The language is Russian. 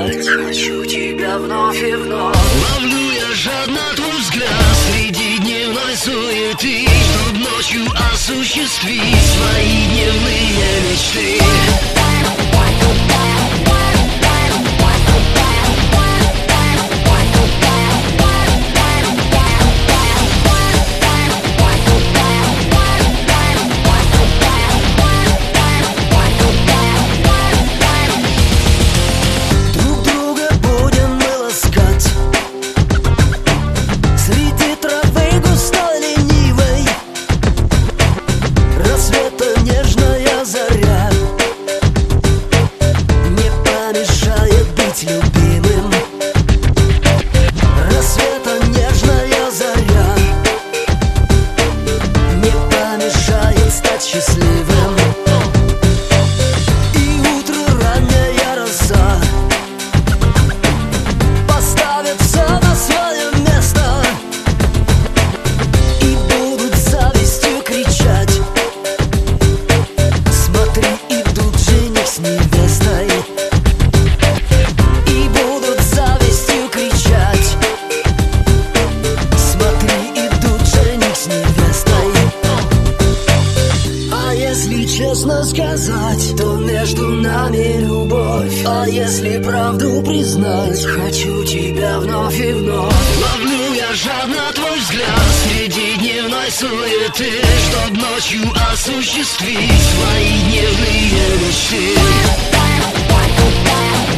признать. Хочу тебя вновь и вновь. Ловлю я жадно твой взгляд среди дневной суеты, чтоб ночью осуществить свои дневные мечты. Счастливым. И утро ранняя роса поставит все на свое место, и будут завистью кричать: смотри, идут жених с невестой. И будут завистью кричать: смотри, идут жених с невестой. Если честно сказать, то между нами любовь. А если правду признать, хочу тебя вновь и вновь. Ловлю я жадно твой взгляд среди дневной суеты, чтоб ночью осуществить свои дневные мечты.